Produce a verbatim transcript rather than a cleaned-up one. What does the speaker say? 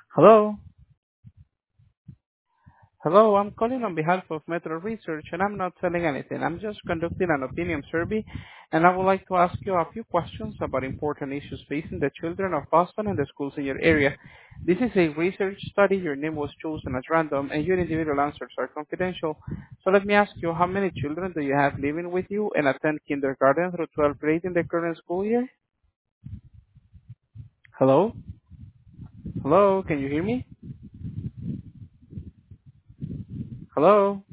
Hello. Hello, I'm calling on behalf of Metro Research, and I'm not selling anything. I'm just conducting an opinion survey, and I would like to ask you a few questions about important issues facing the children of Boston and the schools in your area. This is a research study. Your name was chosen as random, and your individual answers are confidential. So let me ask you, how many children do you have living with you and attend kindergarten through twelfth grade in the current school year? Hello? Hello, can you hear me? Hello?